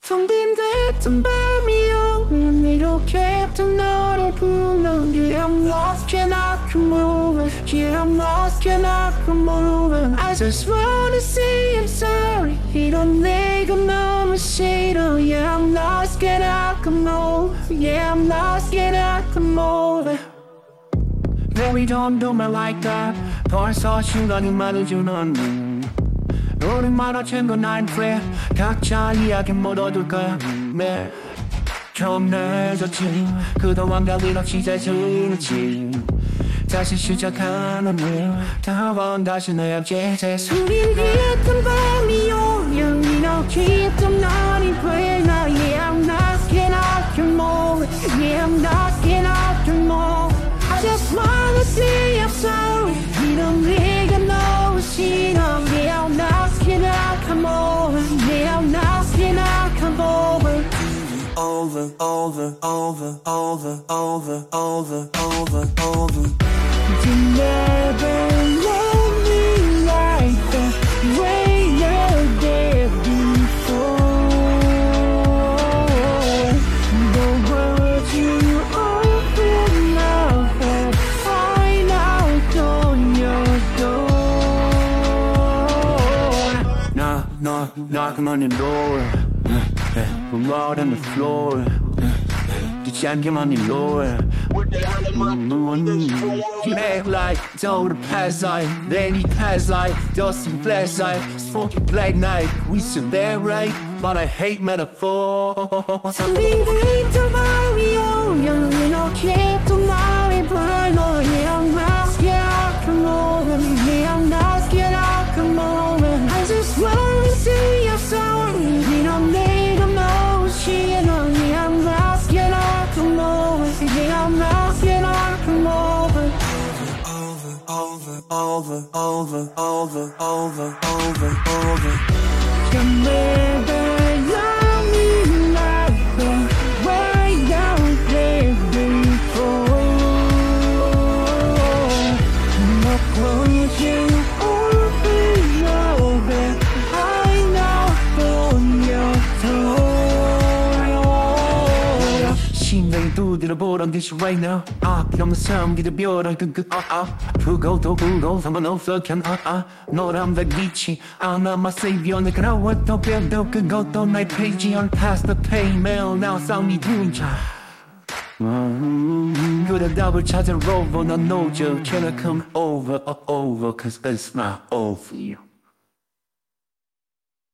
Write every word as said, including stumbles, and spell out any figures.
텅 빈 듯한 밤이 오면 이렇게부터 너를 부르는 Yeah, I'm lost, cannot keep moving Yeah, I'm lost, cannot keep moving I just wanna say I'm sorry 이런 내가 너무 싫어 Yeah, I'm lost, cannot keep moving Yeah, I'm lost, cannot keep moving Baby, don't do me like that 벌써 시간이 많이 지났네 우리 마주친 건 I'm free 각자 이야기 못 얻을 거야 매 좀 늦었지 그동안 별일 없이 잘 지냈지 다시 시작하는 일 다원 다시 내 옆제제 숨긴 뒤였던 밤이 오면 이렇게 또 너를 보여나 Yeah, I'm not scared of your more Yeah, I'm not scared of your more I just wanna say I'm sorry 이런 네가 너무 싫어 Yeah, I'm not scared of come over Yeah, I'm not scared of come over Over, over, over, over, over, over, over, over You never loved me like the way you did before The words you open up and find out on your door Knock, knock, knocking on your door We're out on the floor Did you get on the door? You act like told the past life Then he past life Dusty flashlight Smoky black night We still there right But I hate metaphor Something great tomorrow You know keep tomorrow But no yeah I'm not scared Come over Yeah I'm not scared Come over I just wanna say I'm sorry You don't need to know She know yeah I'm not scared Come over Yeah I'm not scared Come over Over, over, over, over, over, over, over You never love me like the way you did before The clothes you open over I know on your door 심장이 두드려 보란 듯이 right now 아끼없는 삶 기대벼라 그그아아 부고도 부고 상관없어 can 아아 너란 백빛이 I'm my savior 내가 나왔던 뼈도 그것도 나의 페이지 On past the pain mail now 싸움이 두자 그래 답을 찾아 rover 난 노져 Can I come over uh, over cause it's not over